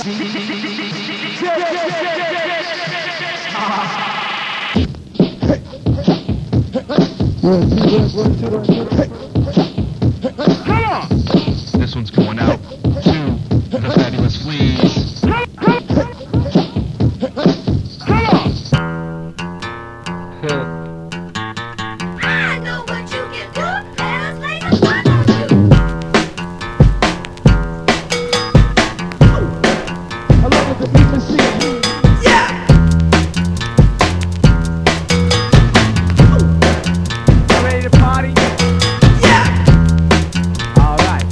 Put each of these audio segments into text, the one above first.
Come on! This one's going out to the fabulous fleas. Come on! I know what you can do. Let us lay the fun on you. Along with the beat machine. Yeah. You ready to party? Yeah. All right.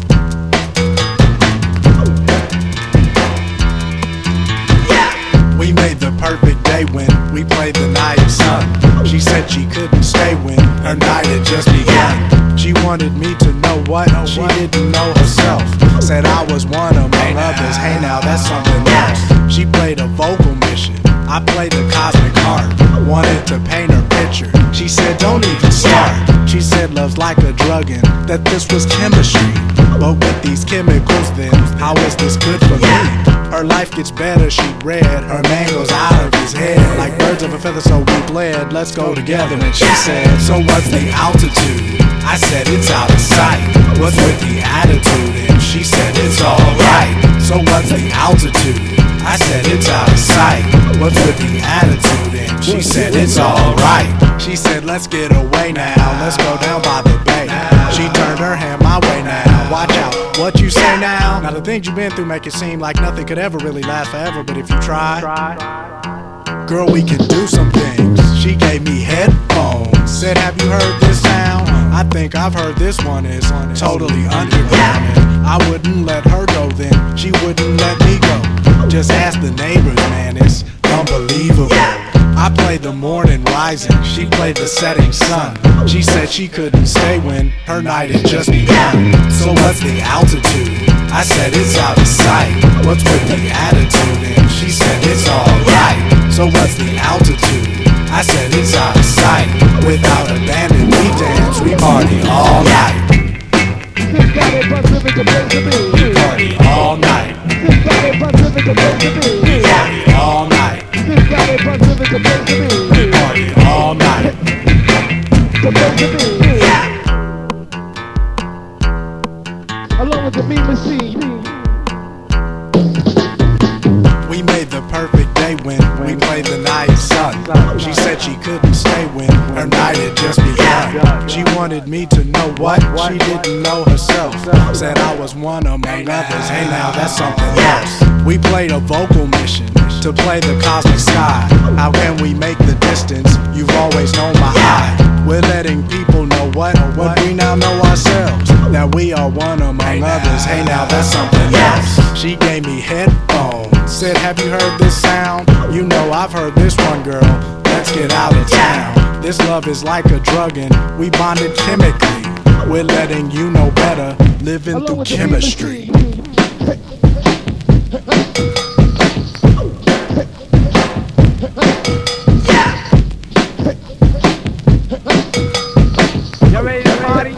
Yeah. We made the perfect day when we played the night sun. She said she couldn't stay when her night had just begun. She wanted me to know what she didn't know herself. Said I was one among others. Hey now, that's something else. She played a vocal mission. I played the cosmic heart. Wanted to paint her picture. She said don't even start. She said love's like a drug and that this was chemistry. But with these chemicals then, how is this good for me? Her life gets better, she read. Her man goes out of his head. Like birds of a feather, so we bled. Let's go together. And she said, so what's the altitude? I said, it's out of sight. What's with the attitude? And she said, it's alright. So what's the altitude? I said, it's out of sight. What's with the attitude? And she said, it's alright. She said, let's get away now. Let's go down by the bay. She turned her hand my way now. Watch out, what you say now? Now the things you've been through make it seem like nothing could ever really last forever. But if you try, girl, we can do some things. She gave me headphones. Said, have you heard this sound? I think I've heard this one is totally underground. And I wouldn't let her go then. She wouldn't let me go. Just ask the neighbors, man, it's unbelievable. I played the morning rising, she played the setting sun. She said she couldn't stay when her night had just begun. So what's the altitude? I said it's out of sight. What's with the attitude? And she said it's alright. So what's the altitude? I said it's out of sight. Without abandon, we dance, we party all night. We party all night. We party all night. We party all night. Along with the beat machine. We made the perfect day when we played the night sun. She said she couldn't stay when her night had just begun. She wanted me to know what she didn't know herself. Said I was one among others. Hey now, that's something else. We played a vocal mission to play the cosmic sky. How can we make the distance? You've always known my eye. We're letting people know what we now know ourselves. That we are one among others. Hey now, that's something else. She gave me headphones. Said, have you heard this sound? You know I've heard this one, girl. Let's get out of town. This love is like a drug and we bonded chemically. We're letting you know better, living through chemistry. You ready to party?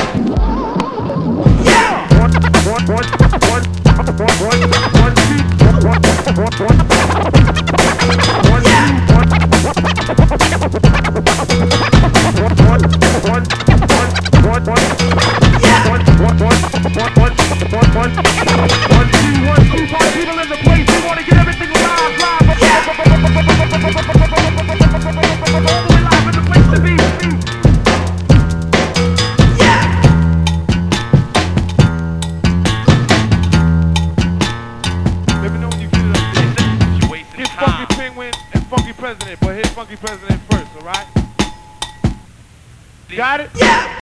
Funky Penguin and Funky President, but hit Funky President first, alright? Got it? Yeah.